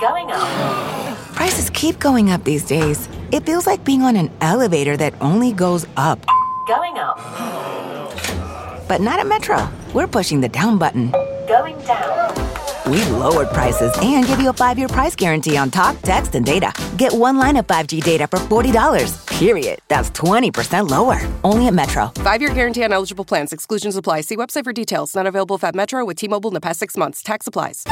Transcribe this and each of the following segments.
Going up. Prices keep going up these days. It feels like being on an elevator that only goes up. Going up. But not at Metro. We're pushing the down button. Going down. We've lowered prices and give you a 5-year price guarantee on talk, text, and data. Get one line of 5G data for $40, period. That's 20% lower. Only at Metro. 5-year guarantee on eligible plans. Exclusions apply. See website for details. Not available at Metro with T-Mobile in the past 6 months. Tax applies.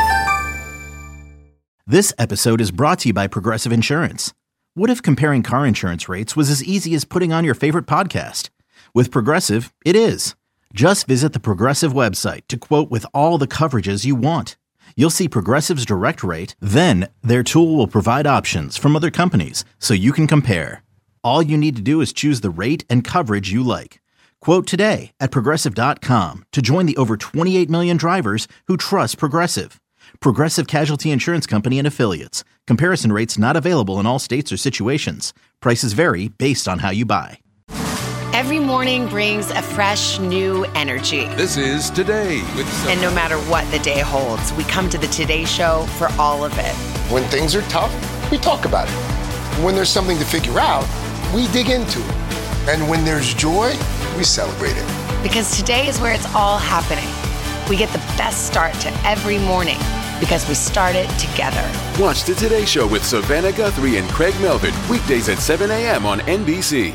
This episode is brought to you by Progressive Insurance. What if comparing car insurance rates was as easy as putting on your favorite podcast? With Progressive, it is. Just visit the Progressive website to quote with all the coverages you want. You'll see Progressive's direct rate, then their tool will provide options from other companies so you can compare. All you need to do is choose the rate and coverage you like. Quote today at Progressive.com to join the over 28 million drivers who trust Progressive. Progressive Casualty Insurance Company and Affiliates. Comparison rates not available in all states or situations. Prices vary based on how you buy. Every morning brings a fresh, new energy. This is Today with Sophie. And no matter what the day holds, we come to the Today Show for all of it. When things are tough, we talk about it. When there's something to figure out, we dig into it. And when there's joy, we celebrate it. Because today is where it's all happening. We get the best start to every morning because we start it together. Watch the Today Show with Savannah Guthrie and Craig Melvin, weekdays at 7 a.m. on NBC.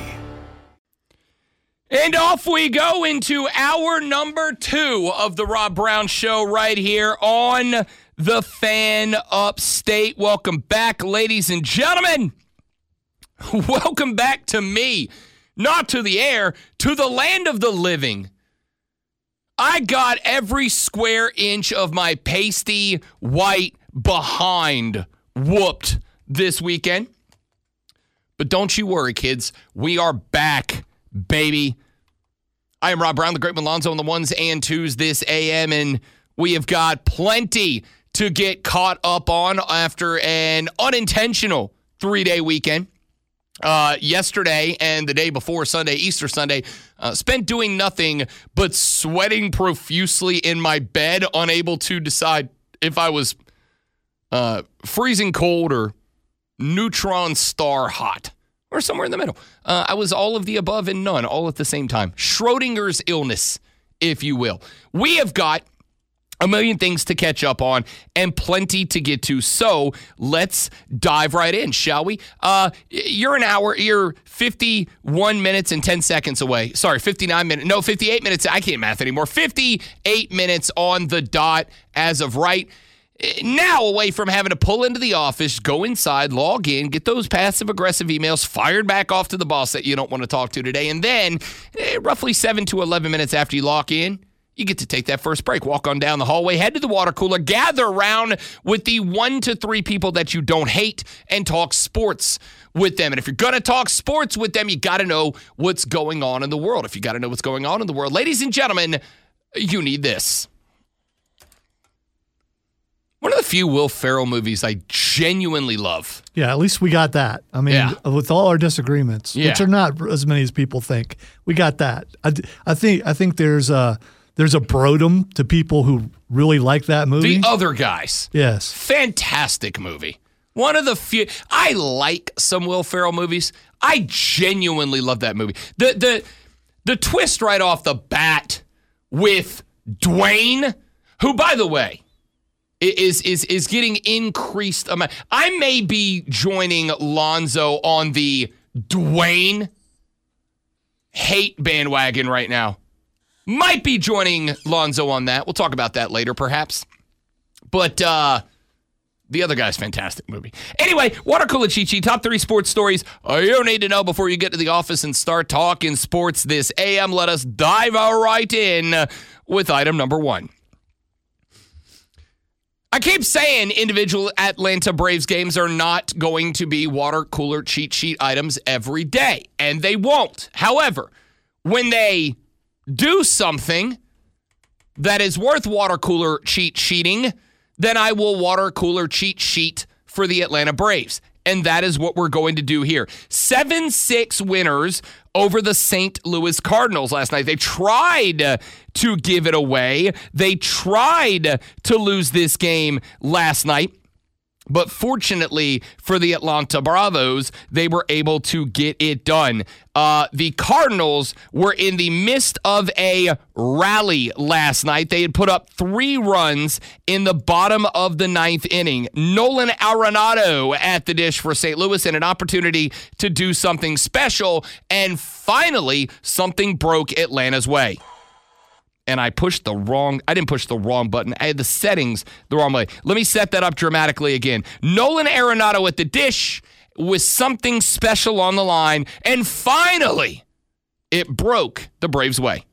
And off we go into hour number 2 of the Rob Brown Show right here on the Fan Upstate. Welcome back, ladies and gentlemen. Welcome back to me, not to the air, to the land of the living. I got every square inch of my pasty white behind whooped this weekend. But don't you worry, kids. We are back, baby. I am Rob Brown, the great Malonzo on the ones and twos this AM, and we have got plenty to get caught up on after an unintentional 3-day weekend. Yesterday and the day before Sunday, Easter Sunday, spent doing nothing but sweating profusely in my bed, unable to decide if I was freezing cold or neutron star hot or somewhere in the middle. I was all of the above and none, all at the same time. Schrodinger's illness, if you will. We have got a million things to catch up on and plenty to get to. So let's dive right in, shall we? You're 51 minutes and 10 seconds away. Sorry, 59 minutes. No, 58 minutes. I can't math anymore. 58 minutes on the dot as of right now, away from having to pull into the office, go inside, log in, get those passive-aggressive emails fired back off to the boss that you don't want to talk to today. And then roughly 7 to 11 minutes after you log in, you get to take that first break, walk on down the hallway, head to the water cooler, gather around with the 1 to 3 people that you don't hate, and talk sports with them. And if you're going to talk sports with them, you got to know what's going on in the world. If you got to know what's going on in the world, ladies and gentlemen, you need this. One of the few Will Ferrell movies I genuinely love. Yeah, at least we got that. I mean, with all our disagreements, which are not as many as people think, we got that. I think there's a Brodom to people who really like that movie. The Other Guys. Yes. Fantastic movie. One of the few. I like some Will Ferrell movies. I genuinely love that movie. The twist right off the bat with Dwayne, who, by the way, is getting increased amount. I may be joining Lonzo on the Dwayne hate bandwagon right now. Might be joining Lonzo on that. We'll talk about that later, perhaps. But The Other Guy's fantastic movie. Anyway, Water Cooler Cheat Sheet, top 3 sports stories you need to know before you get to the office and start talking sports this AM. Let us dive right in with item number 1. I keep saying individual Atlanta Braves games are not going to be water cooler cheat sheet items every day, and they won't. However, when they do something that is worth water cooler cheat sheeting, then I will water cooler cheat sheet for the Atlanta Braves. And that is what we're going to do here. 7-6 winners over the St. Louis Cardinals last night. They tried to give it away. They tried to lose this game last night. But fortunately for the Atlanta Bravos, they were able to get it done. The Cardinals were in the midst of a rally last night. They had put up 3 runs in the bottom of the 9th inning. Nolan Arenado at the dish for St. Louis, and an opportunity to do something special. And finally, something broke Atlanta's way. And I didn't push the wrong button. I had the settings the wrong way. Let me set that up dramatically again. Nolan Arenado at the dish with something special on the line. And finally, it broke the Braves' way.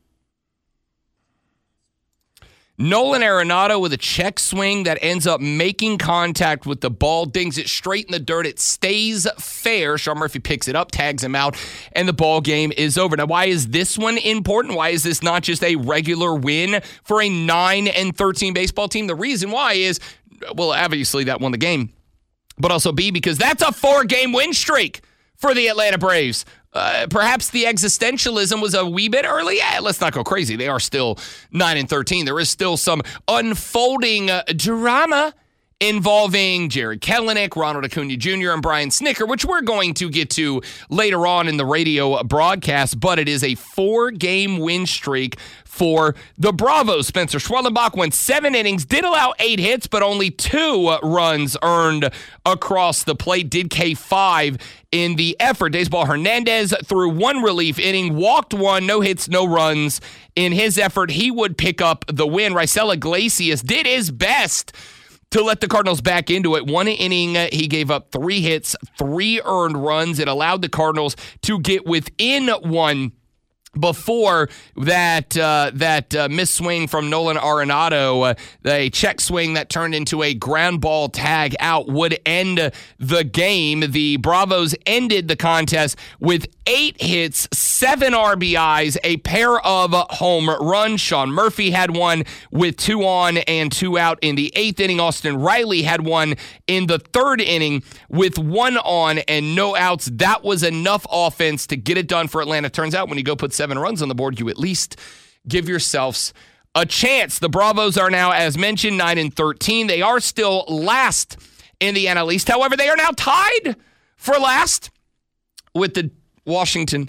Nolan Arenado with a check swing that ends up making contact with the ball, dings it straight in the dirt. It stays fair. Sean Murphy picks it up, tags him out, and the ball game is over. Now, why is this one important? Why is this not just a regular win for a 9-13 baseball team? The reason why is, well, obviously that won the game, but also B, because that's a 4-game win streak for the Atlanta Braves. Perhaps the existentialism was a wee bit early. Let's not go crazy. They are still 9-13. There is still some unfolding drama involving Jared Kelenic, Ronald Acuna Jr., and Brian Snitker, which we're going to get to later on in the radio broadcast, but it is a 4-game win streak for the Bravos. Spencer Schwellenbach went 7 innings, did allow 8 hits, but only 2 runs earned across the plate, did K5 in the effort. Daysball Hernandez threw 1 relief inning, walked 1, no hits, no runs. In his effort, he would pick up the win. Raisel Iglesias did his best to let the Cardinals back into it. 1 inning, he gave up 3 hits, 3 earned runs. It allowed the Cardinals to get within 1 before that missed swing from Nolan Arenado, a check swing that turned into a ground ball tag out, would end the game. The Bravos ended the contest with 8 hits, 7 RBIs, a pair of home runs. Sean Murphy had one with 2 on and 2 out in the 8th inning. Austin Riley had one in the 3rd inning with 1 on and no outs. That was enough offense to get it done for Atlanta. Turns out when you go put 7 runs on the board, you at least give yourselves a chance. The Bravos are now, as mentioned, 9-13. They are still last in the NL East. However, they are now tied for last with the Washington.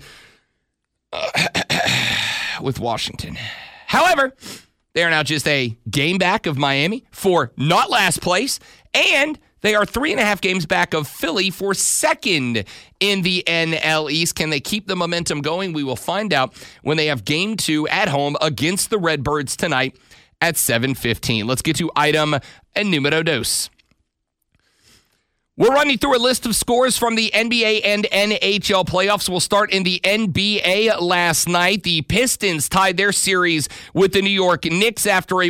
However, they are now just a game back of Miami for not last place, and they are 3.5 games back of Philly for second in the NL East. Can they keep the momentum going? We will find out when they have Game 2 at home against the Redbirds tonight at 7:15. Let's get to item numero dos. We're running through a list of scores from the NBA and NHL playoffs. We'll start in the NBA last night. The Pistons tied their series with the New York Knicks after a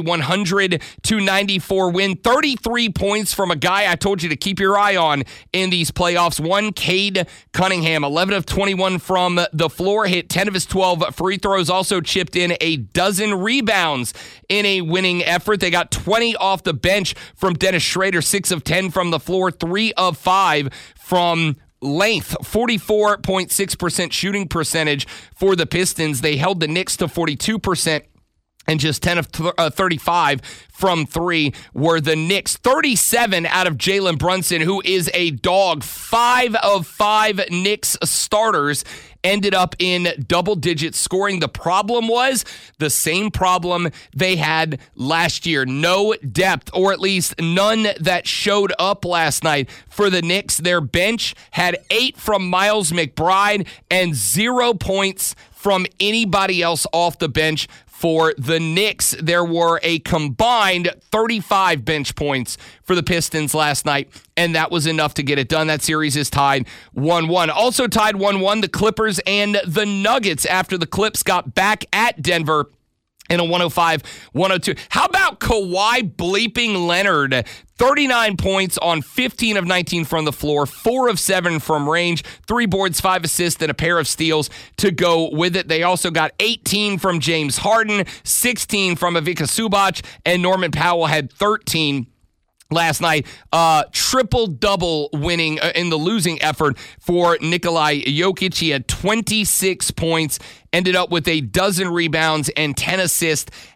100-94 win. 33 points from a guy I told you to keep your eye on in these playoffs. One, Cade Cunningham, 11 of 21 from the floor, hit 10 of his 12 free throws, also chipped in a dozen rebounds in a winning effort. They got 20 off the bench from Dennis Schrader, 6 of 10 from the floor, 3 of 5 from length. 44.6% shooting percentage for the Pistons. They held the Knicks to 42%. And just 10 of 35 from 3 were the Knicks. 37 out of Jalen Brunson, who is a dog. 5 of 5 Knicks starters ended up in double-digit scoring. The problem was the same problem they had last year. No depth, or at least none that showed up last night for the Knicks. Their bench had 8 from Miles McBride and 0 points from anybody else off the bench. For the Knicks, there were a combined 35 bench points for the Pistons last night, and that was enough to get it done. That series is tied 1-1. Also tied 1-1, the Clippers and the Nuggets after the Clips got back at Denver in a 105-102. How about Kawhi bleeping Leonard? 39 points on 15 of 19 from the floor, 4 of 7 from range, 3 boards, 5 assists, and a pair of steals to go with it. They also got 18 from James Harden, 16 from Ivica Zubac, and Norman Powell had 13 last night. Triple-double winning in the losing effort for Nikola Jokic. He had 26 points, ended up with a dozen rebounds and 10 assists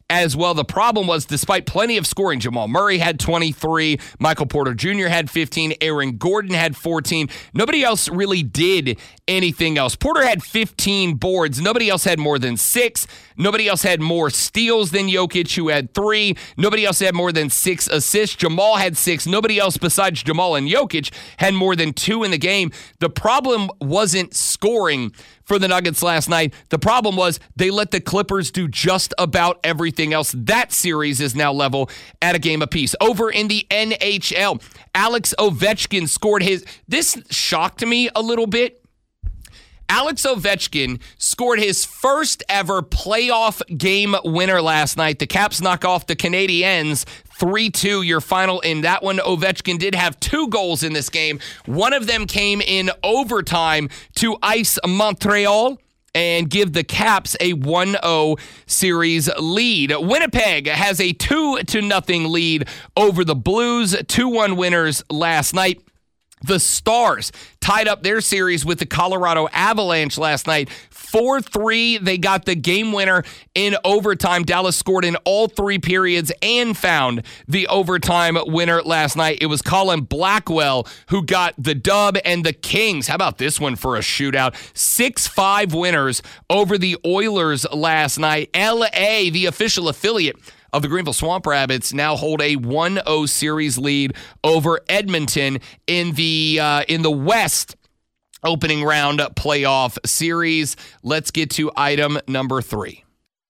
as well. The problem was, despite plenty of scoring, Jamal Murray had 23, Michael Porter Jr. had 15, Aaron Gordon had 14. Nobody else really did anything else. Porter had 15 boards. Nobody else had more than 6. Nobody else had more steals than Jokic, who had 3. Nobody else had more than 6 assists. Jamal had 6. Nobody else besides Jamal and Jokic had more than 2 in the game. The problem wasn't scoring for the Nuggets last night. The problem was they let the Clippers do just about everything else. That series is now level at a game apiece. Over in the NHL, Alex Ovechkin scored his... This shocked me a little bit. Alex Ovechkin scored his first ever playoff game winner last night. The Caps knock off the Canadiens 3-2, your final in that one. Ovechkin did have 2 goals in this game. One of them came in overtime to ice Montreal and give the Caps a 1-0 series lead. Winnipeg has a 2-0 lead over the Blues, 2-1 winners last night. The Stars tied up their series with the Colorado Avalanche last night. 4-3, they got the game winner in overtime. Dallas scored in all 3 periods and found the overtime winner last night. It was Colin Blackwell who got the dub, and the Kings, how about this one for a shootout? 6-5 winners over the Oilers last night. LA, the official affiliate of the Greenville Swamp Rabbits, now hold a 1-0 series lead over Edmonton in the West opening round playoff series. Let's get to item number 3.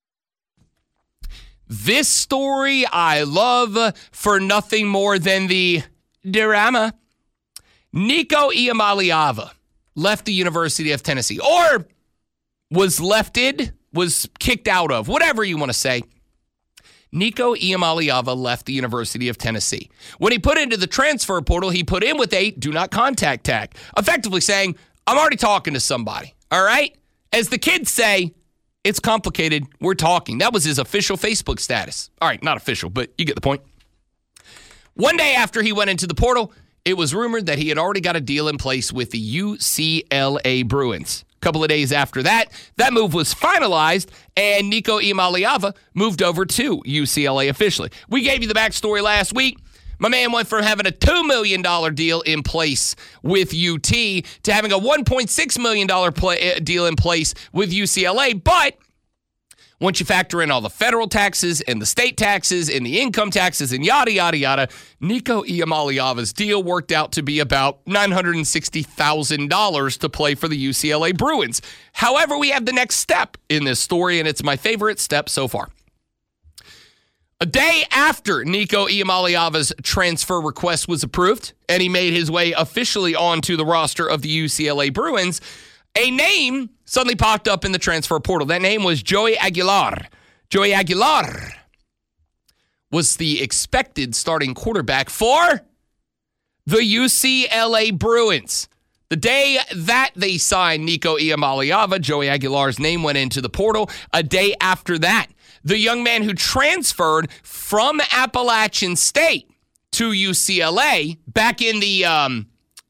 This story I love for nothing more than the drama. Nico Iamaleava left the University of Tennessee, or was kicked out of, whatever you want to say. Nico Iamaleava left the University of Tennessee. When he put into the transfer portal, he put in with a do not contact tag, effectively saying, I'm already talking to somebody, all right? As the kids say, it's complicated, we're talking. That was his official Facebook status. All right, not official, but you get the point. One day after he went into the portal, it was rumored that he had already got a deal in place with the UCLA Bruins. A couple of days after that, that move was finalized, and Nico Iamaleava moved over to UCLA officially. We gave you the backstory last week. My man went from having a $2 million deal in place with UT to having a $1.6 million deal in place with UCLA, but once you factor in all the federal taxes and the state taxes and the income taxes and yada, yada, yada, Nico Iamaleava's deal worked out to be about $960,000 to play for the UCLA Bruins. However, we have the next step in this story, and it's my favorite step so far. A day after Nico Iamaleava's transfer request was approved and he made his way officially onto the roster of the UCLA Bruins, a name suddenly popped up in the transfer portal. That name was Joey Aguilar. Joey Aguilar was the expected starting quarterback for the UCLA Bruins. The day that they signed Nico Iamaleava, Joey Aguilar's name went into the portal. A day after that, the young man who transferred from Appalachian State to UCLA back in the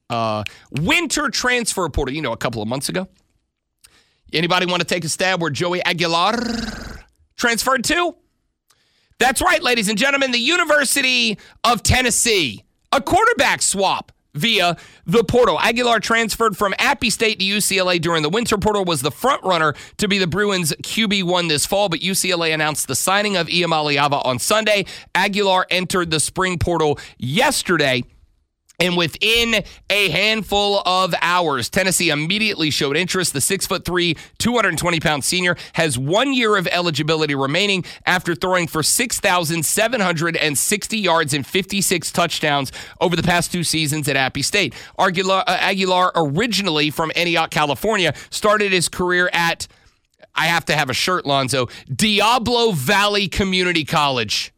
winter transfer portal, a couple of months ago. Anybody want to take a stab where Joey Aguilar transferred to? That's right, ladies and gentlemen, the University of Tennessee. A quarterback swap via the portal. Aguilar transferred from Appy State to UCLA during the winter portal, was the front runner to be the Bruins QB1 this fall, but UCLA announced the signing of Iamaleava on Sunday. Aguilar entered the spring portal yesterday, and within a handful of hours, Tennessee immediately showed interest. The 6'3", 220-pound senior has 1 year of eligibility remaining after throwing for 6,760 yards and 56 touchdowns over the past 2 seasons at Appy State. Aguilar, originally from Antioch, California, started his career at, I have to have a shirt, Lonzo, Diablo Valley Community College.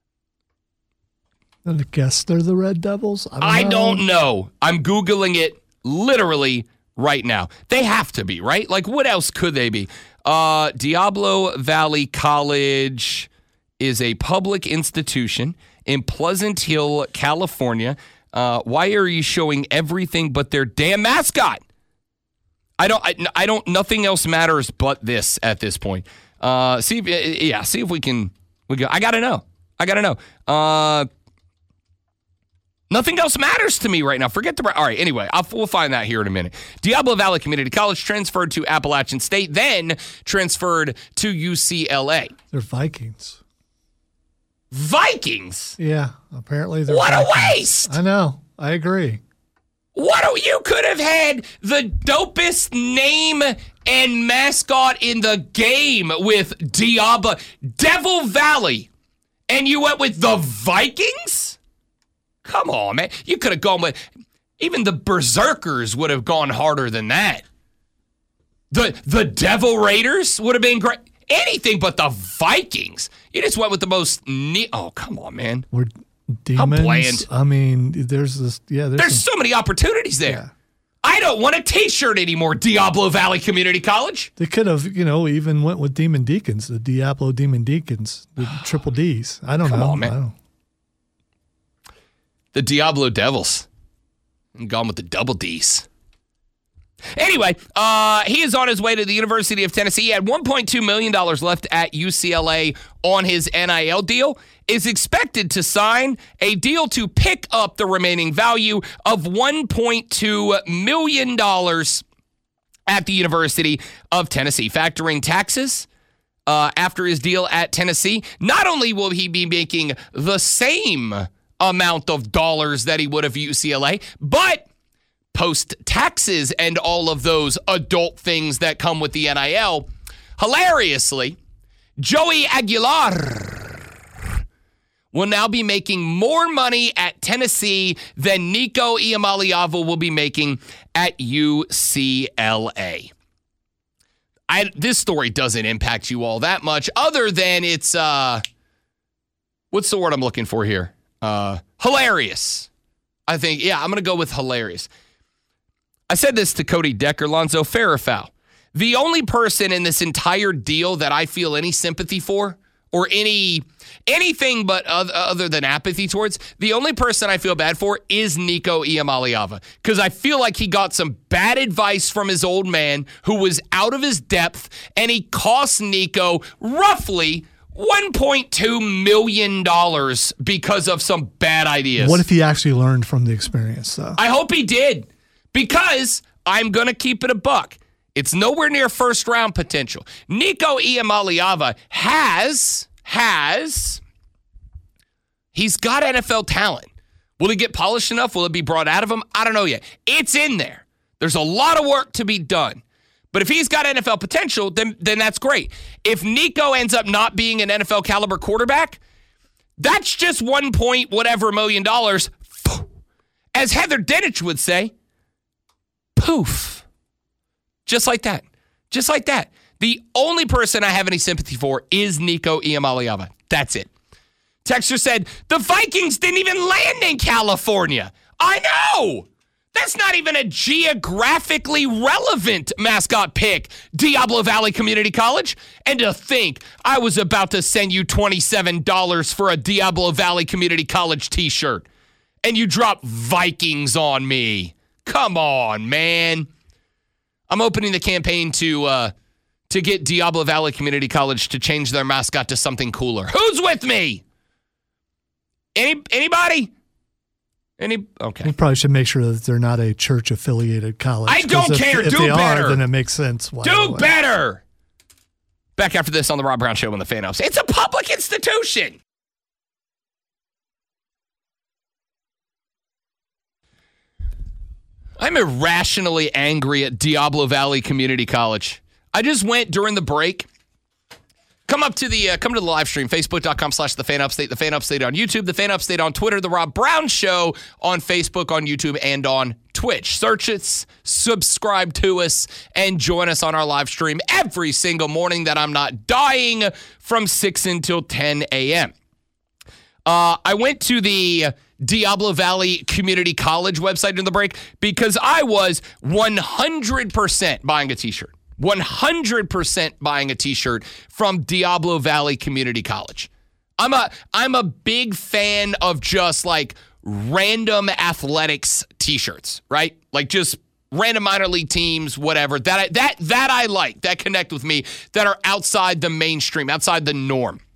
I guess they're the Red Devils? I don't know. I'm Googling it literally right now. They have to be, right? Like, what else could they be? Diablo Valley College is a public institution in Pleasant Hill, California. Why are you showing everything but their damn mascot? I don't, nothing else matters but this at this point. See if we can We go. I got to know. Nothing else matters to me right now. Forget the... All right, anyway, we'll find that here in a minute. Diablo Valley Community College transferred to Appalachian State, then transferred to UCLA. They're Vikings. Vikings? Yeah, apparently they're What Vikings. A waste! I know. I agree. You could have had the dopest name and mascot in the game with Diablo. Devil Valley. And you went with the Vikings? Come on, man. You could have gone with... Even the Berserkers would have gone harder than that. The Devil Raiders would have been great. Anything but the Vikings. You just went with the most... Oh, come on, man. We're demons. How bland. I mean, there's this... Yeah, there's so many opportunities there. Yeah. I don't want a T-shirt anymore, Diablo Valley Community College. They could have, even went with Demon Deacons, the Diablo Demon Deacons, the triple Ds. I don't know. Come on, man. The Diablo Devils. And gone with the double Ds. Anyway, he is on his way to the University of Tennessee. He had $1.2 million left at UCLA on his NIL deal. Is expected to sign a deal to pick up the remaining value of $1.2 million at the University of Tennessee. Factoring taxes after his deal at Tennessee, not only will he be making the same amount of dollars that he would have UCLA, but post-taxes and all of those adult things that come with the NIL, hilariously, Joey Aguilar will now be making more money at Tennessee than Nico Iamaleava will be making at UCLA. This story doesn't impact you all that much, other than it's, what's the word I'm looking for here? Hilarious. I think, I'm going to go with hilarious. I said this to Cody Decker, Lonzo, fair or foul. The only person in this entire deal that I feel any sympathy for or anything but other than apathy towards, the only person I feel bad for is Nico Iamaleava, because I feel like he got some bad advice from his old man who was out of his depth, and he cost Nico roughly $1.2 million because of some bad ideas. What if he actually learned from the experience, though? I hope he did, because I'm going to keep it a buck. It's nowhere near first-round potential. Nico Iamaleava he's got NFL talent. Will he get polished enough? Will it be brought out of him? I don't know yet. It's in there. There's a lot of work to be done. But if he's got NFL potential, then that's great. If Nico ends up not being an NFL caliber quarterback, that's just $1 million. As Heather Dinich would say, poof. Just like that. Just like that. The only person I have any sympathy for is Nico Iamaleava. That's it. Texter said, the Vikings didn't even land in California. I know. That's not even a geographically relevant mascot pick, Diablo Valley Community College. And to think I was about to send you $27 for a Diablo Valley Community College t-shirt, and you drop Vikings on me. Come on, man. I'm opening the campaign to get Diablo Valley Community College to change their mascot to something cooler. Who's with me? Anybody? Okay. You probably should make sure that they're not a church-affiliated college. I don't care. If Do they better. Are, then it makes sense. Do better. Back after this on the Rob Brown Show on the Fan House. It's a public institution. I'm irrationally angry at Diablo Valley Community College. I just went during the break. Come to the live stream, facebook.com/The Fan Upstate, The Fan Upstate on YouTube, The Fan Upstate on Twitter, The Rob Brown Show on Facebook, on YouTube, and on Twitch. Search us, subscribe to us, and join us on our live stream every single morning that I'm not dying from 6 until 10 a.m. I went to the Diablo Valley Community College website during the break because I was 100% buying a t-shirt. 100% buying a t-shirt from Diablo Valley Community College. I'm a big fan of just like random athletics t-shirts, right? Like just random minor league teams, whatever. That I like, that connect with me, that are outside the mainstream, outside the norm.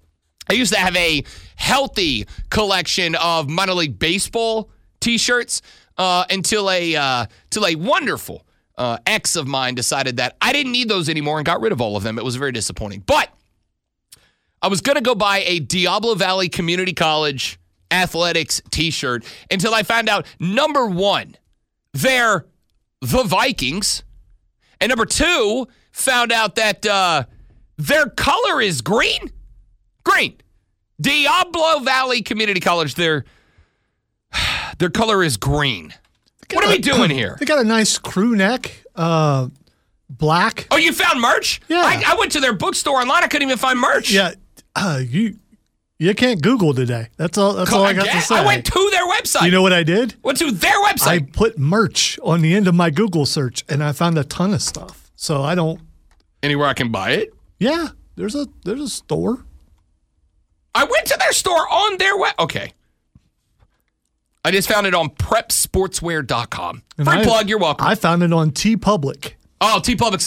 I used to have a healthy collection of minor league baseball T-shirts until a wonderful ex of mine decided that I didn't need those anymore and got rid of all of them. It was very disappointing. But I was going to go buy a Diablo Valley Community College athletics T-shirt until I found out, number one, they're the Vikings. And number two, found out that their color is green. Green. Diablo Valley Community College, their color is green. What are we doing here? They got a nice crew neck, black. Oh, you found merch? Yeah. I went to their bookstore online. I couldn't even find merch. Yeah. You can't Google today. That's all I got to say. I went to their website. You know what I did? Went to their website. I put merch on the end of my Google search, and I found a ton of stuff. So I don't. Anywhere I can buy it? Yeah, there's a store. I went to their store on their web. Okay. I just found it on prepsportswear.com. Free plug, you're welcome. I found it on TeePublic. Oh, TeePublic's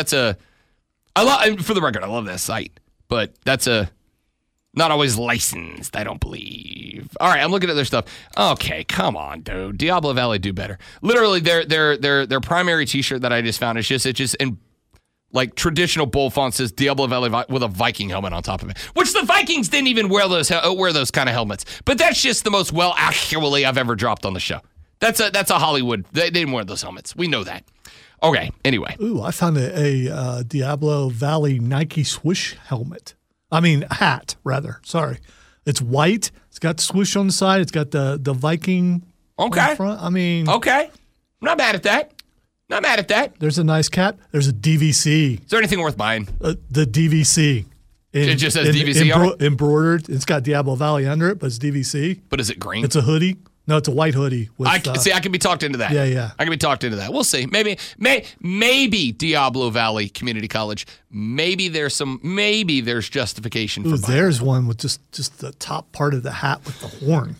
for the record, I love that site, but that's not always licensed, I don't believe. All right, I'm looking at their stuff. Okay, come on, dude. Diablo Valley do better. Literally, their primary T-shirt that I just found is just in like traditional bold font says Diablo Valley with a Viking helmet on top of it, which the Vikings didn't even wear those kind of helmets. But that's just the most actually I've ever dropped on the show. That's a Hollywood. They didn't wear those helmets. We know that. Okay. Anyway. Ooh, I found a Diablo Valley Nike swoosh helmet. I mean hat, rather. Sorry, it's white. It's got swoosh on the side. It's got the Viking. Okay. On the front. I mean. Okay. I'm not mad at that. Not mad at that. There's a nice cap. There's a DVC. Is there anything worth buying? The DVC. It just says DVC on it? Embroidered. It's got Diablo Valley under it, but it's DVC. But is it green? It's a hoodie. No, it's a white hoodie. I can be talked into that. Yeah. I can be talked into that. We'll see. Maybe Diablo Valley Community College. Maybe there's justification for buying. There's one with just the top part of the hat with the horn.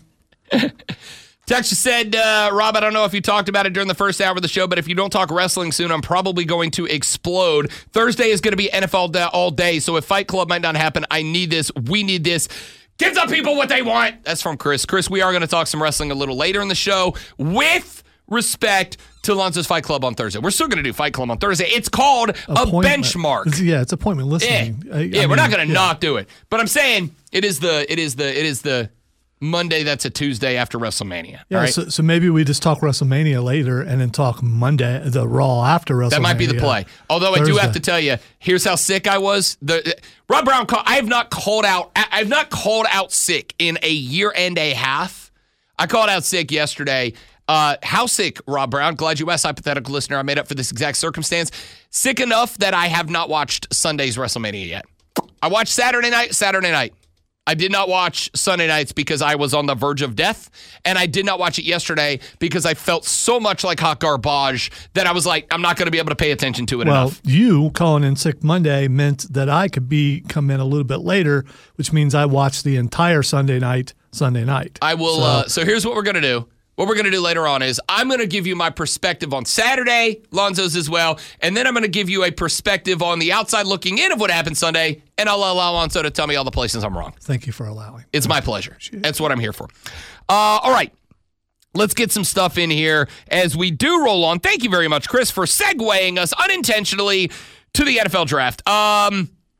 Texas said, Rob, I don't know if you talked about it during the first hour of the show, but if you don't talk wrestling soon, I'm probably going to explode. Thursday is going to be NFL all day, so if Fight Club might not happen, I need this. We need this. Give the people what they want. That's from Chris. Chris, we are going to talk some wrestling a little later in the show with respect to Lonzo's Fight Club on Thursday. We're still going to do Fight Club on Thursday. It's called a benchmark. It's appointment listening. We're not going to not do it. But I'm saying it is the Monday that's a Tuesday after WrestleMania. Yeah, right? so maybe we just talk WrestleMania later and then talk Monday, the Raw after WrestleMania. That might be the play. Although Thursday. I do have to tell you, here's how sick I was. Rob Brown, I have not called out sick in a year and a half. I called out sick yesterday. How sick, Rob Brown? Glad you asked, hypothetical listener. I made up for this exact circumstance. Sick enough that I have not watched Sunday's WrestleMania yet. I watched Saturday night. I did not watch Sunday nights because I was on the verge of death, and I did not watch it yesterday because I felt so much like hot garbage that I was like, I'm not going to be able to pay attention to it enough. Well, you calling in sick Monday meant that I could come in a little bit later, which means I watched the entire Sunday night. I will. So here's what we're going to do. What we're going to do later on is I'm going to give you my perspective on Saturday, Lonzo's as well, and then I'm going to give you a perspective on the outside looking in of what happened Sunday, and I'll allow Lonzo to tell me all the places I'm wrong. Thank you for allowing. It's my pleasure. That's what I'm here for. All right. Let's get some stuff in here as we do roll on. Thank you very much, Chris, for segueing us unintentionally to the NFL draft. How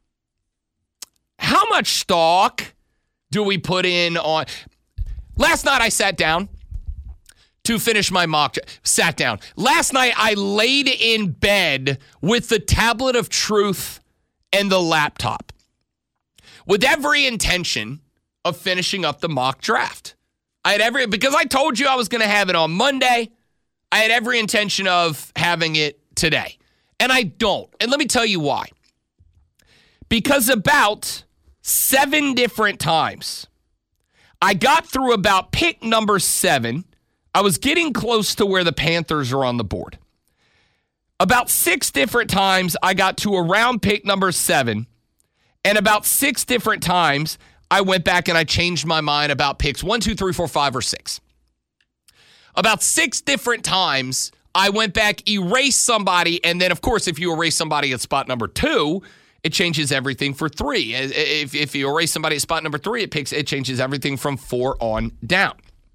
much stock do we put in on? Last night I sat down to finish my mock. Sat down. Last night, I laid in bed with the tablet of truth and the laptop with every intention of finishing up the mock draft. Because I told you I was going to have it on Monday, I had every intention of having it today. And I don't. And let me tell you why. Because about 7 different times, I got through about pick number 7. I was getting close to where the Panthers are on the board. About 6 different times, I got to around pick number 7. And about 6 different times, I went back and I changed my mind about picks 1, 2, 3, 4, 5, or 6. About 6 different times, I went back, erased somebody, and then, of course, if you erase somebody at spot number 2, it changes everything for 3. If you erase somebody at spot number 3, it changes everything from 4 on down.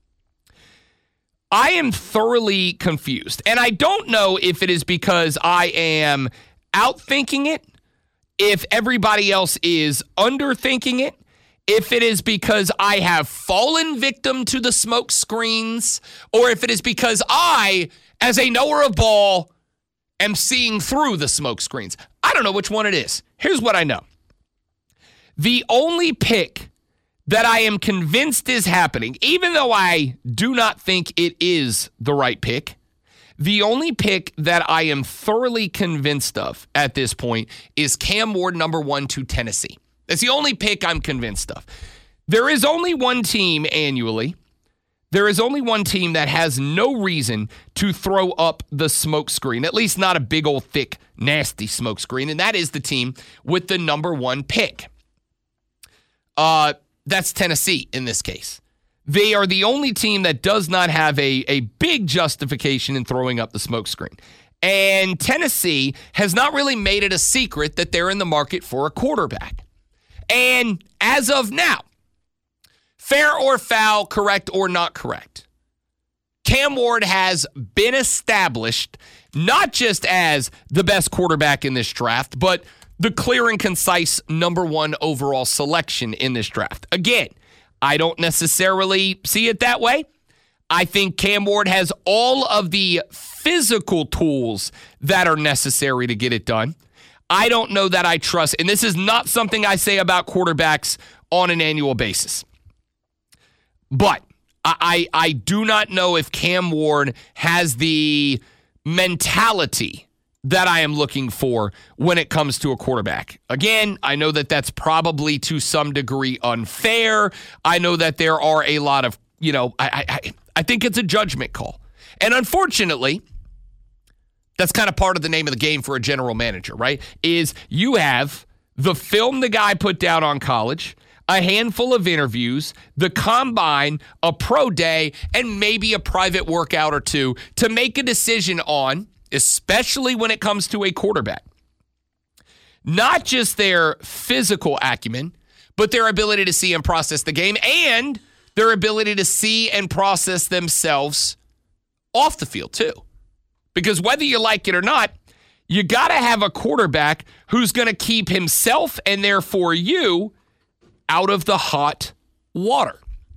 I am thoroughly confused, and I don't know if it is because I am outthinking it, if everybody else is underthinking it, if it is because I have fallen victim to the smoke screens, or if it is because I, as a knower of ball, am seeing through the smoke screens. I don't know which one it is. Here's what I know. The only pick that I am convinced is happening, even though I do not think it is the right pick, the only pick that I am thoroughly convinced of at this point is Cam Ward, number 1 to Tennessee. That's the only pick I'm convinced of. There is only one team annually. There is only one team that has no reason to throw up the smoke screen, at least not a big old thick, nasty smoke screen, and that is the team with the number 1 pick. That's Tennessee in this case. They are the only team that does not have a big justification in throwing up the smoke screen. And Tennessee has not really made it a secret that they're in the market for a quarterback. And as of now, fair or foul, correct or not correct, Cam Ward has been established not just as the best quarterback in this draft, but the clear and concise number 1 overall selection in this draft. Again, I don't necessarily see it that way. I think Cam Ward has all of the physical tools that are necessary to get it done. I don't know that I trust, and this is not something I say about quarterbacks on an annual basis. But I do not know if Cam Ward has the mentality that I am looking for when it comes to a quarterback. Again, I know that that's probably to some degree unfair. I know that there are a lot of, I think it's a judgment call. And unfortunately, that's kind of part of the name of the game for a general manager, right? Is you have the film the guy put down on college, a handful of interviews, the combine, a pro day, and maybe a private workout or two to make a decision on, especially when it comes to a quarterback. Not just their physical acumen, but their ability to see and process the game and their ability to see and process themselves off the field too. Because whether you like it or not, you got to have a quarterback who's going to keep himself and therefore you out of the hot water.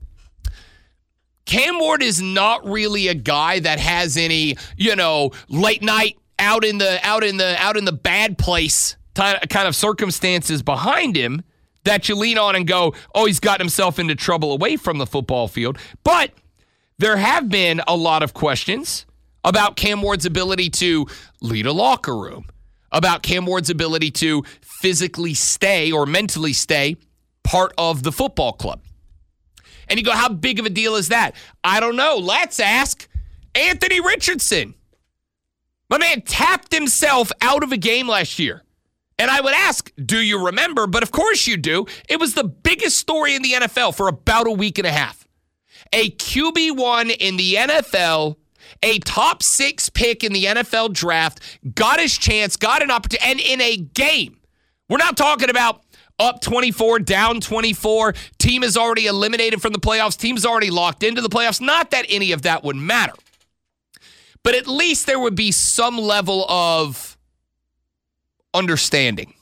Cam Ward is not really a guy that has any, late night out in the bad place kind of circumstances behind him that you lean on and go, oh, he's gotten himself into trouble away from the football field. But there have been a lot of questions about Cam Ward's ability to lead a locker room, about Cam Ward's ability to physically stay or mentally stay part of the football club. And you go, how big of a deal is that? I don't know. Let's ask Anthony Richardson. My man tapped himself out of a game last year. And I would ask, do you remember? But of course you do. It was the biggest story in the NFL for about a week and a half. A QB1 in the NFL, a top 6 pick in the NFL draft, got his chance, got an opportunity, and in a game. We're not talking about up 24, down 24. Team is already eliminated from the playoffs. Team's already locked into the playoffs. Not that any of that would matter. But at least there would be some level of understanding.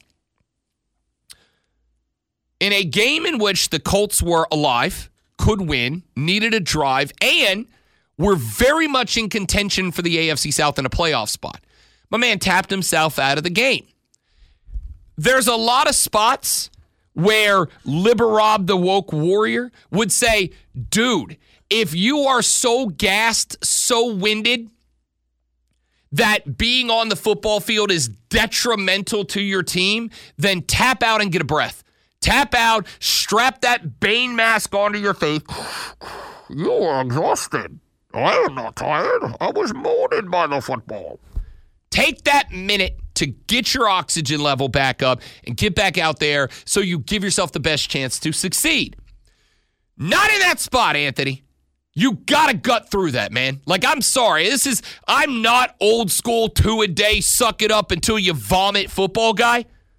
In a game in which the Colts were alive, could win, needed a drive, and were very much in contention for the AFC South in a playoff spot, my man tapped himself out of the game. There's a lot of spots where Liberob the woke warrior would say, dude, if you are so gassed, so winded, that being on the football field is detrimental to your team, then tap out and get a breath. Tap out, strap that Bane mask onto your face. You are exhausted. I am not tired. I was molded by the football. Take that minute to get your oxygen level back up and get back out there so you give yourself the best chance to succeed. Not in that spot, Anthony. You got to gut through that, man. Like, I'm sorry. I'm not old school 2 a day, suck it up until you vomit football guy.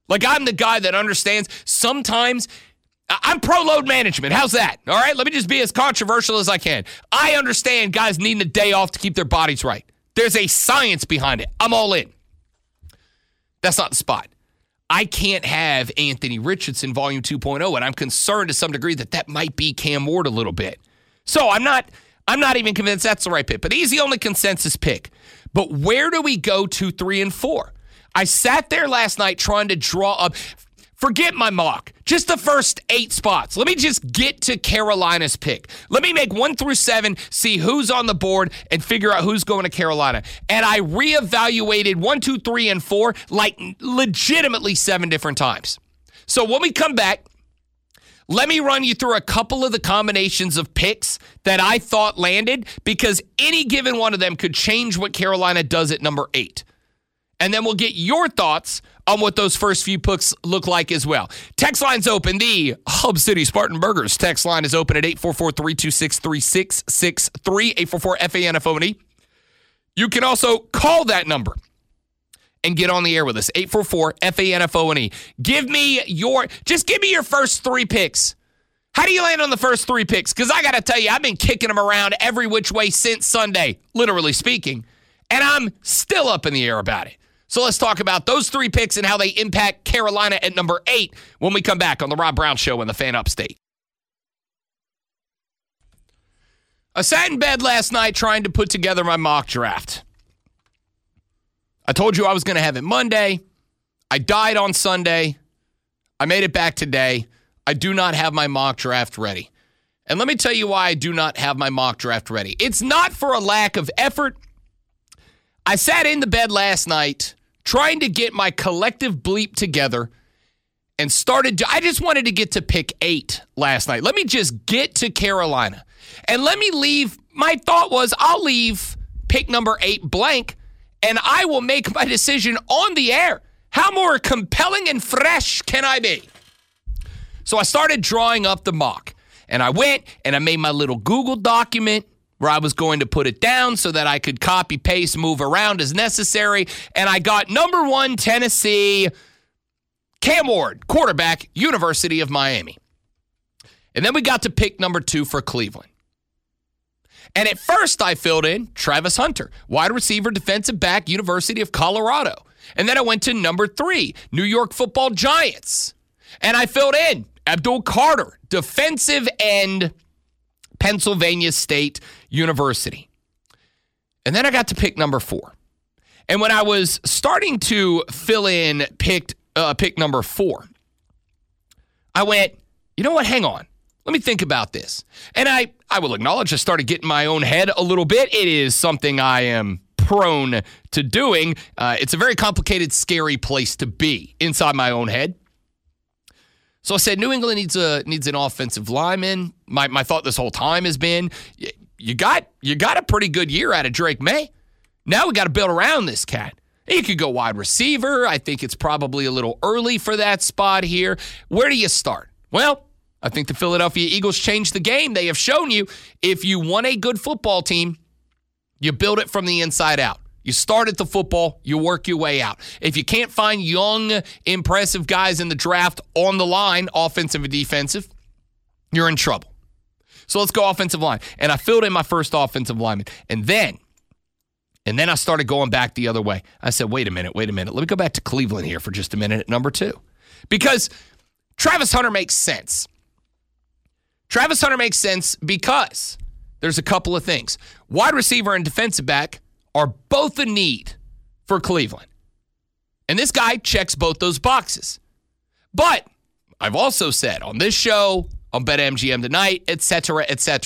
Like, I'm the guy that understands sometimes I'm pro load management. How's that? All right, let me just be as controversial as I can. I understand guys needing a day off to keep their bodies right. There's a science behind it. I'm all in. That's not the spot. I can't have Anthony Richardson volume 2.0, and I'm concerned to some degree that might be Cam Ward a little bit. So I'm not even convinced that's the right pick, but he's the only consensus pick. But where do we go 2, 3, and 4? I sat there last night trying to draw up. Forget my mock. Just the first 8 spots. Let me just get to Carolina's pick. Let me make 1 through 7, see who's on the board, and figure out who's going to Carolina. And I reevaluated 1, 2, 3, and 4 like legitimately 7 different times. So when we come back, let me run you through a couple of the combinations of picks that I thought landed, because any given one of them could change what Carolina does at number 8. And then we'll get your thoughts on what those first few picks look like as well. Text line's open. The Hub City Spartan Burgers text line is open at 844-326-3663, 844-FANFONE. You can also call that number and get on the air with us, 844-FANFONE. Give me your first 3 picks. How do you land on the first 3 picks? Because I got to tell you, I've been kicking them around every which way since Sunday, literally speaking, and I'm still up in the air about it. So let's talk about those 3 picks and how they impact Carolina at number 8 when we come back on the Rob Brown Show on the Fan Upstate. I sat in bed last night trying to put together my mock draft. I told you I was going to have it Monday. I died on Sunday. I made it back today. I do not have my mock draft ready. And let me tell you why I do not have my mock draft ready. It's not for a lack of effort. I sat in the bed last night trying to get my collective bleep together and I just wanted to get to pick 8 last night. Let me just get to Carolina. And let me leave, my thought was I'll leave pick number 8 blank, and I will make my decision on the air. How more compelling and fresh can I be? So I started drawing up the mock, and I went and I made my little Google document where I was going to put it down so that I could copy, paste, move around as necessary. And I got number 1, Tennessee, Cam Ward, quarterback, University of Miami. And then we got to pick number 2 for Cleveland. And at first I filled in Travis Hunter, wide receiver, defensive back, University of Colorado. And then I went to number 3, New York Football Giants. And I filled in Abdul Carter, defensive end, Pennsylvania State University. And then I got to pick number 4. And when I was starting to fill in pick number 4, I went, you know what? Hang on. Let me think about this. And I will acknowledge I started getting my own head a little bit. It is something I am prone to doing. It's a very complicated, scary place to be inside my own head. So I said, New England needs an offensive lineman. My thought this whole time has been, you got a pretty good year out of Drake May. Now we got to build around this cat. You could go wide receiver. I think it's probably a little early for that spot here. Where do you start? Well, I think the Philadelphia Eagles changed the game. They have shown you if you want a good football team, you build it from the inside out. You start at the football, you work your way out. If you can't find young, impressive guys in the draft on the line, offensive and defensive, you're in trouble. So let's go offensive line. And I filled in my first offensive lineman. And then I started going back the other way. I said, wait a minute. Let me go back to Cleveland here for just a minute at number 2. Because Travis Hunter makes sense. Travis Hunter makes sense because there's a couple of things. Wide receiver and defensive back are both a need for Cleveland. And this guy checks both those boxes. But I've also said on this show, on BetMGM tonight, et cetera,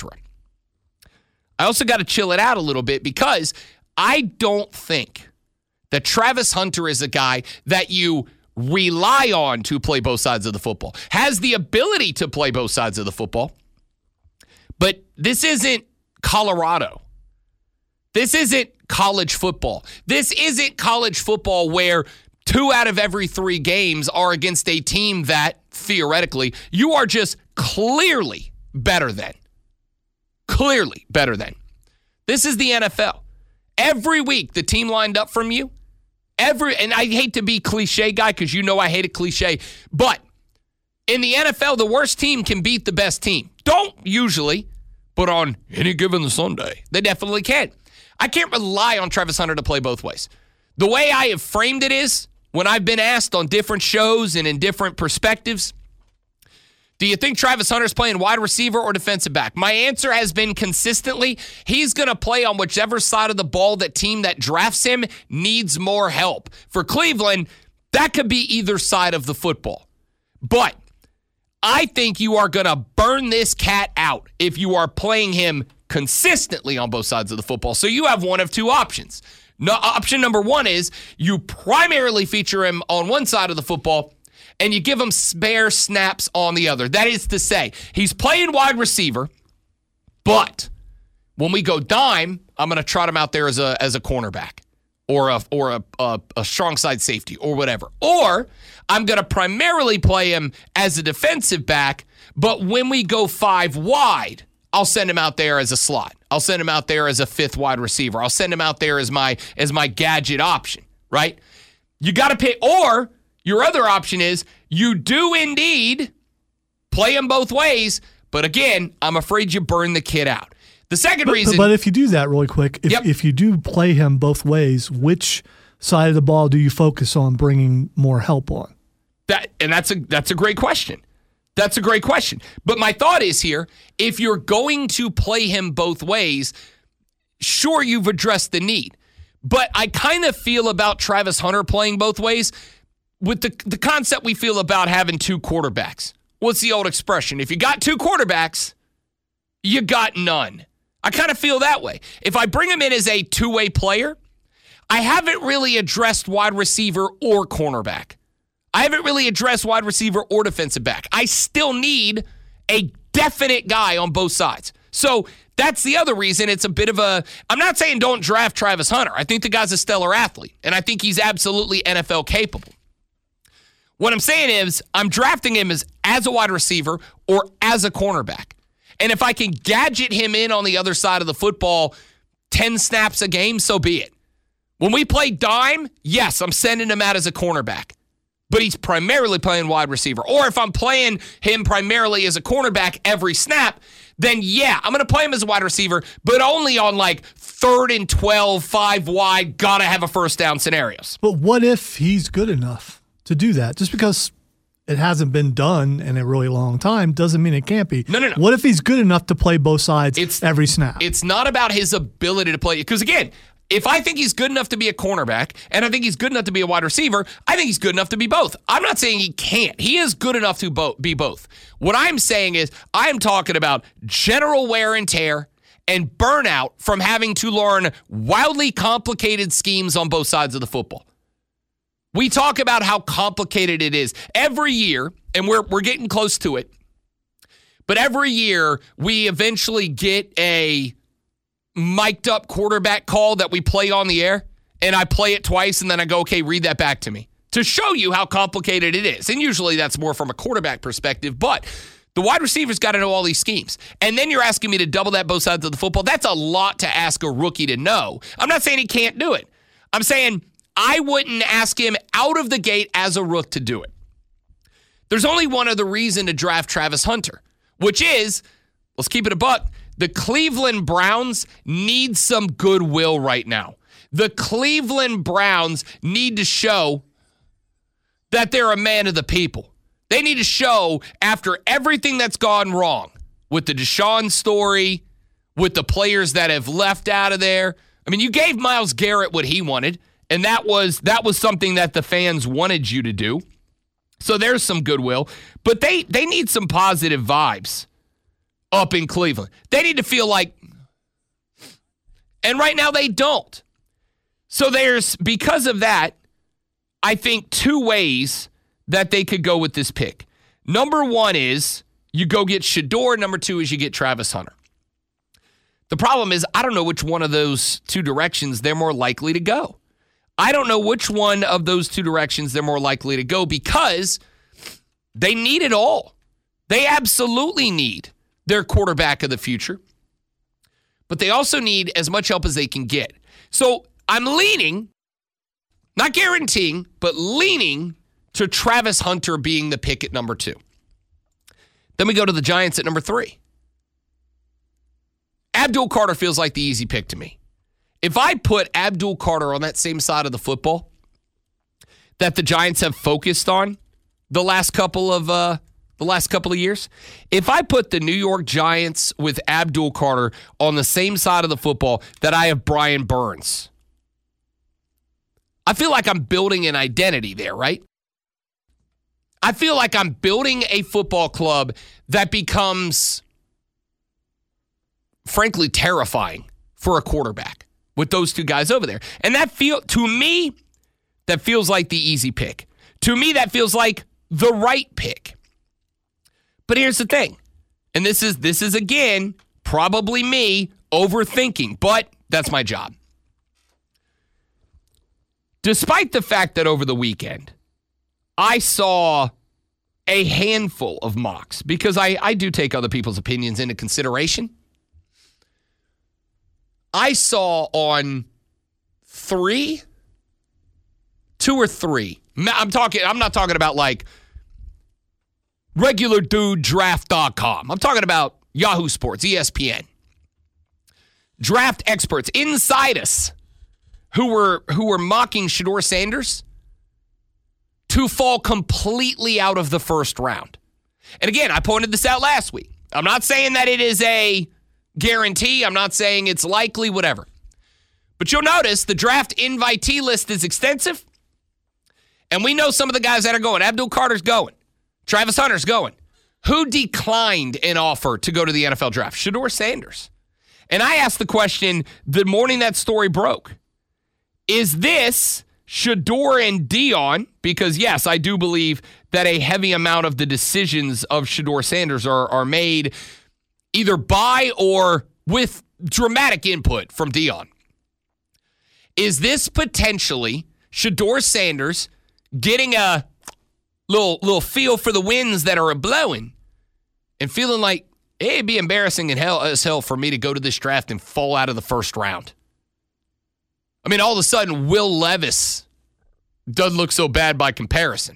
I also got to chill it out a little bit because I don't think that Travis Hunter is a guy that you rely on to play both sides of the football. Has the ability to play both sides of the football. But this isn't Colorado. This isn't college football. This isn't college football where 2 out of every 3 games are against a team that, theoretically, you are just clearly better than. Clearly better than. This is the NFL. Every week, the team lined up from you, and I hate to be cliche guy because you know I hate a cliche, but in the NFL, the worst team can beat the best team. Don't usually, but on any given Sunday, they definitely can. I can't rely on Travis Hunter to play both ways. The way I have framed it is, when I've been asked on different shows and in different perspectives, do you think Travis Hunter's playing wide receiver or defensive back? My answer has been consistently, he's going to play on whichever side of the ball that team that drafts him needs more help. For Cleveland, that could be either side of the football. But I think you are going to burn this cat out if you are playing him consistently on both sides of the football. So you have one of two options. Option number one is you primarily feature him on one side of the football and you give him spare snaps on the other. That is to say, he's playing wide receiver, but when we go dime, I'm going to trot him out there as a cornerback or a strong side safety or whatever. Or I'm going to primarily play him as a defensive back, but when we go 5 wide, I'll send him out there as a slot. I'll send him out there as a 5th wide receiver. I'll send him out there as my gadget option, right? You got to pick. Or your other option is you do indeed play him both ways, but again, I'm afraid you burn the kid out. The second reason. But if you do that really quick, if you do play him both ways, which side of the ball do you focus on bringing more help on? That's a great question. That's a great question. But my thought is here, if you're going to play him both ways, sure, you've addressed the need. But I kind of feel about Travis Hunter playing both ways with the concept we feel about having 2 quarterbacks. What's the old expression? If you got 2 quarterbacks, you got none. I kind of feel that way. If I bring him in as a two-way player, I haven't really addressed wide receiver or cornerback. I haven't really addressed wide receiver or defensive back. I still need a definite guy on both sides. So that's the other reason it's a bit of a, I'm not saying don't draft Travis Hunter. I think the guy's a stellar athlete, and I think he's absolutely NFL capable. What I'm saying is I'm drafting him as a wide receiver or as a cornerback. And if I can gadget him in on the other side of the football 10 snaps a game, so be it. When we play dime, yes, I'm sending him out as a cornerback. But he's primarily playing wide receiver. Or if I'm playing him primarily as a cornerback every snap, then yeah, I'm going to play him as a wide receiver, but only on like 3rd and 12, 5 wide, gotta have a first down scenarios. But what if he's good enough to do that? Just because it hasn't been done in a really long time doesn't mean it can't be. No. What if he's good enough to play both sides every snap? It's not about his ability to play. Because again, if I think he's good enough to be a cornerback and I think he's good enough to be a wide receiver, I think he's good enough to be both. I'm not saying he can't. He is good enough to be both. What I'm saying is I'm talking about general wear and tear and burnout from having to learn wildly complicated schemes on both sides of the football. We talk about how complicated it is every year, and we're getting close to it, but every year we eventually get a mic'd up quarterback call that we play on the air, and I play it twice, and then I go, okay, read that back to me to show you how complicated it is. And usually that's more from a quarterback perspective, but the wide receiver's got to know all these schemes. And then you're asking me to double that both sides of the football. That's a lot to ask a rookie to know. I'm not saying he can't do it. I'm saying I wouldn't ask him out of the gate as a rook to do it. There's only one other reason to draft Travis Hunter, which is, let's keep it a buck, the Cleveland Browns need some goodwill right now. The Cleveland Browns need to show that they're a man of the people. They need to show, after everything that's gone wrong with the Deshaun story, with the players that have left out of there. I mean, you gave Myles Garrett what he wanted, and that was something that the fans wanted you to do. So there's some goodwill. But they need some positive vibes up in Cleveland. They need to feel like, and right now they don't. So because of that, I think 2 ways that they could go with this pick. Number 1 is you go get Shedeur. Number 2 is you get Travis Hunter. The problem is I don't know which one of those 2 directions they're more likely to go. I don't know which one of those 2 directions they're more likely to go because they need it all. They absolutely need their quarterback of the future, but they also need as much help as they can get. So I'm leaning Not guaranteeing, but leaning to Travis Hunter being the pick at number 2. Then we go to the Giants at number 3. Abdul Carter feels like the easy pick to me. If I put Abdul Carter on that same side of the football that the Giants have focused on the last couple of years, if I put the New York Giants with Abdul Carter on the same side of the football that I have Brian Burns, I feel like I'm building an identity there, right? I feel like I'm building a football club that becomes, frankly, terrifying for a quarterback with those two guys over there. And to me, that feels like the easy pick. To me, that feels like the right pick. But here's the thing, and this is again, probably me overthinking, but that's my job. Despite the fact that over the weekend, I saw a handful of mocks, because I do take other people's opinions into consideration. I saw on 2 or 3. I'm not talking about like regular dude draft.com. I'm talking about Yahoo Sports, ESPN. Draft experts inside us who were mocking Shedeur Sanders to fall completely out of the first round. And again, I pointed this out last week. I'm not saying that it is a guarantee. I'm not saying it's likely, whatever. But you'll notice the draft invitee list is extensive. And we know some of the guys that are going. Abdul Carter's going. Travis Hunter's going. Who declined an offer to go to the NFL draft? Shedeur Sanders. And I asked the question the morning that story broke. Is this Shedeur and Deion? Because, yes, I do believe that a heavy amount of the decisions of Shedeur Sanders are made either by or with dramatic input from Deion. Is this potentially Shedeur Sanders getting a little feel for the winds that are blowing and feeling like, hey, it'd be embarrassing as hell for me to go to this draft and fall out of the first round? I mean, all of a sudden, Will Levis doesn't look so bad by comparison.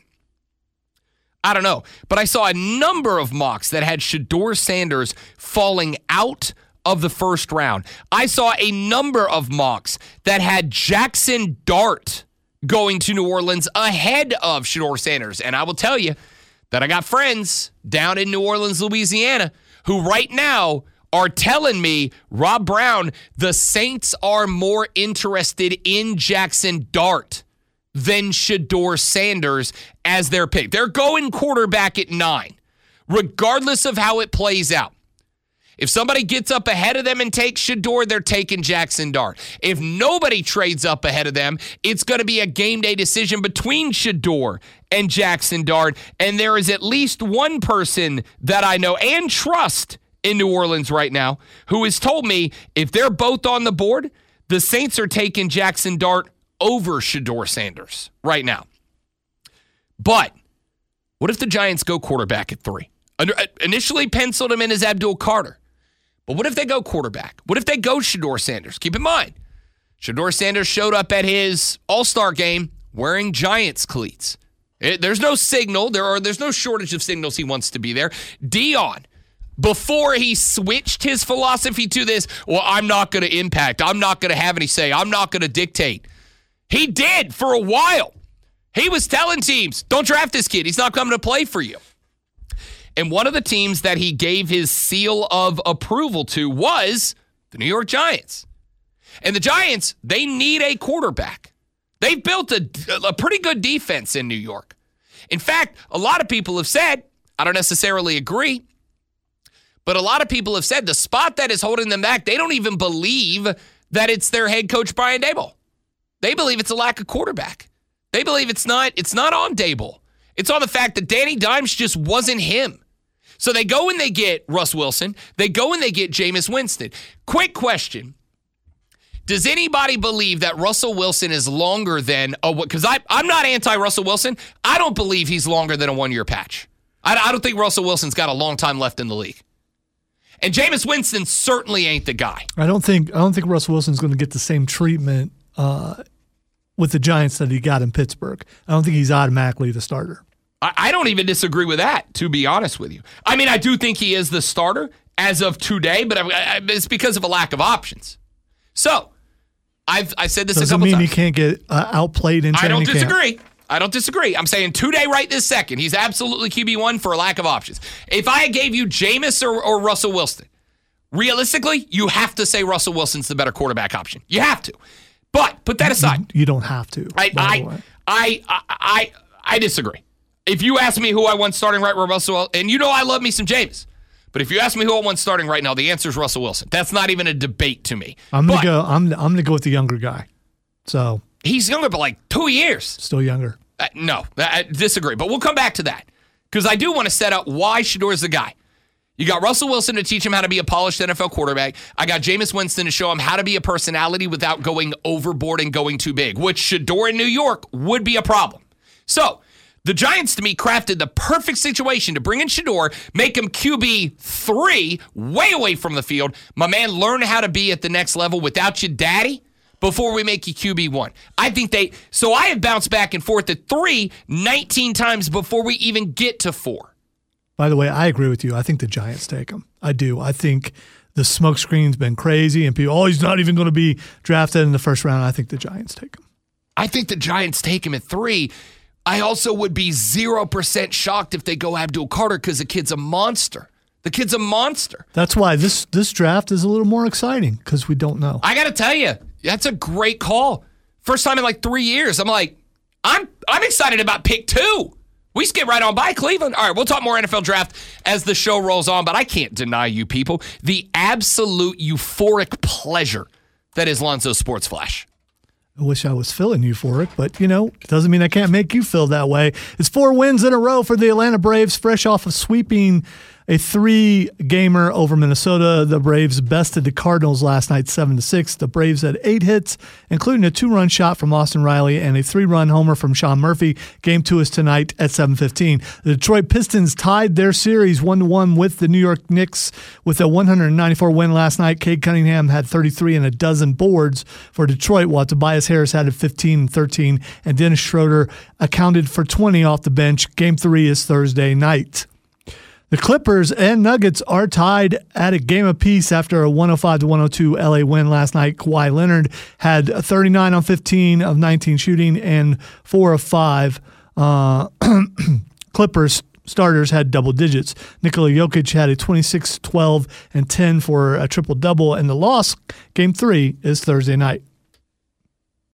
I don't know. But I saw a number of mocks that had Shedeur Sanders falling out of the first round. I saw a number of mocks that had Jackson Dart going to New Orleans ahead of Shedeur Sanders. And I will tell you that I got friends down in New Orleans, Louisiana, who right now are telling me, Rob Brown, the Saints are more interested in Jackson Dart than Shedeur Sanders as their pick. They're going quarterback at 9, regardless of how it plays out. If somebody gets up ahead of them and takes Shedeur, they're taking Jackson Dart. If nobody trades up ahead of them, it's going to be a game day decision between Shedeur and Jackson Dart. And there is at least one person that I know and trust in New Orleans right now who has told me if they're both on the board, the Saints are taking Jackson Dart over Shedeur Sanders right now. But what if the Giants go quarterback at 3? Initially penciled him in as Abdul Carter. But what if they go quarterback? What if they go Shedeur Sanders? Keep in mind, Shedeur Sanders showed up at his All-Star game wearing Giants cleats. There's no signal. There's no shortage of signals he wants to be there. Deion, before he switched his philosophy to this, well, I'm not going to impact. I'm not going to have any say. I'm not going to dictate. He did for a while. He was telling teams, don't draft this kid. He's not coming to play for you. And one of the teams that he gave his seal of approval to was the New York Giants. And the Giants, they need a quarterback. They've built a pretty good defense in New York. In fact, a lot of people have said, I don't necessarily agree, but a lot of people have said the spot that is holding them back, they don't even believe that it's their head coach, Brian Daboll. They believe it's a lack of quarterback. They believe it's not on Daboll. It's on the fact that Danny Dimes just wasn't him. So they go and they get Russ Wilson. They go and they get Jameis Winston. Quick question. Does anybody believe that Russell Wilson is longer than because I'm not anti-Russell Wilson. I don't believe he's longer than a 1-year patch. I don't think Russell Wilson's got a long time left in the league. And Jameis Winston certainly ain't the guy. I don't think Russell Wilson's going to get the same treatment with the Giants that he got in Pittsburgh. I don't think he's automatically the starter. I don't even disagree with that, to be honest with you. I mean, I do think he is the starter as of today, but it's because of a lack of options. So, I said this a couple times. Doesn't mean he can't get outplayed in training camp. I don't disagree. I'm saying today, right this second, he's absolutely QB1 for a lack of options. If I gave you Jameis or Russell Wilson, realistically, you have to say Russell Wilson's the better quarterback option. You have to. But put that aside. You don't have to. I disagree. If you ask me who I want starting right where Russell, and you know I love me some Jameis, but if you ask me who I want starting right now, the answer is Russell Wilson. That's not even a debate to me. I'm gonna go with the younger guy. So he's younger by like 2 years. Still younger. No, I disagree. But we'll come back to that because I do want to set up why Shedor's the guy. You got Russell Wilson to teach him how to be a polished NFL quarterback. I got Jameis Winston to show him how to be a personality without going overboard and going too big, which Shedor in New York would be a problem. So the Giants, to me, crafted the perfect situation to bring in Shedor, make him QB3, way away from the field. My man, learn how to be at the next level without your daddy before we make you QB1. So I have bounced back and forth at 3 19 times before we even get to 4. By the way, I agree with you. I think the Giants take him. I do. I think the smokescreen's been crazy, and people, he's not even going to be drafted in the first round. I think the Giants take him. I think the Giants take him at 3. I also would be 0% shocked if they go Abdul Carter because the kid's a monster. The kid's a monster. That's why this draft is a little more exciting because we don't know. I got to tell you, that's a great call. First time in like 3 years. I'm like, I'm excited about pick 2. We skip right on by Cleveland. All right, we'll talk more NFL draft as the show rolls on, but I can't deny you people the absolute euphoric pleasure that is Lonzo Sports Flash. I wish I was feeling euphoric, but, it doesn't mean I can't make you feel that way. It's 4 wins in a row for the Atlanta Braves, fresh off of sweeping a 3-gamer over Minnesota. The Braves bested the Cardinals last night 7-6. The Braves had 8 hits, including a 2-run shot from Austin Riley and a 3-run homer from Sean Murphy. Game 2 is tonight at 7:15. The Detroit Pistons tied their series 1-1 with the New York Knicks with a 194 win last night. Cade Cunningham had 33 and a dozen boards for Detroit, while Tobias Harris had 15 and 13, and Dennis Schroeder accounted for 20 off the bench. Game 3 is Thursday night. The Clippers and Nuggets are tied at a game apiece after a 105-102 LA win last night. Kawhi Leonard had 39 on 15 of 19 shooting and 4 of 5. Clippers starters had double digits. Nikola Jokic had a 26, 12, and 10 for a triple-double, and the loss, Game 3, is Thursday night.